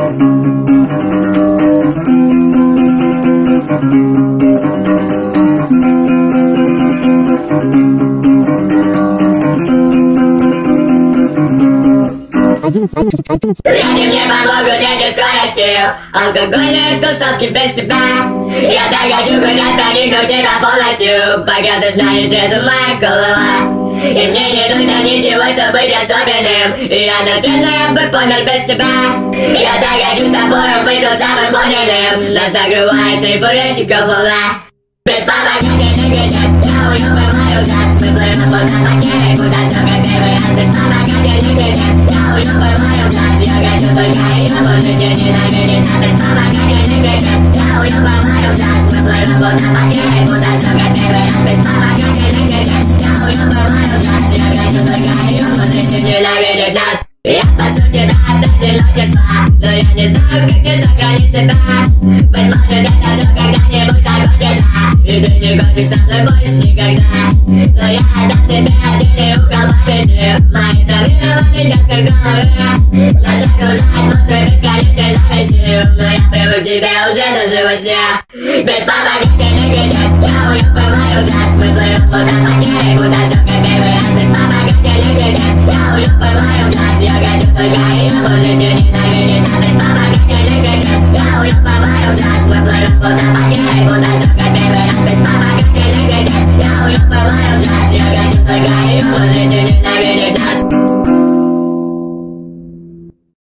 Они мне помогут эти скоростью, алкогольные тусовки без тебя. Я так хочу гулять, проникнуть тебя полностью, пока сознание трезвая моя голова. И мне не нужно ничего, чтобы быть особенным. Я, наверное, бы помер без тебя. Я так хочу с тобой быть самым подлинным. Нас накрывает эйфоретика волна. Без помогательных кричат, я уебываю ужас. Мы плывем под потери, куда все как первый раз. Без помогательных кричат, я уебываю ужас. Я хочу только ее, больше не ненавидеть. Без помогательных кричат, я уебываю ужас. Мы плывем под потери, куда все как первый раз. Без помогательных кричат, я уебываю ужас. Я хочу только ее, больше не ненавидеть нас. Я спасу тебя от одиночества, но я не знаю, как не сохранить себя. Быть может, это все когда-нибудь закончится, и ты не хочешь со мной больше никогда. Но я отдам тебе отдельный угол памяти, мои травмированные детской голове. Нас окружает монстры бесконечной зависти, но я привык к тебе уже даже во сне. Без помогательных кричат, я уебываю ужас. Мы плывем куда потери, куда все как первый раз. Без помогательных кричат, я уебываю ужас. Я хочу только ее, больше не ненавидеть. Без помогательных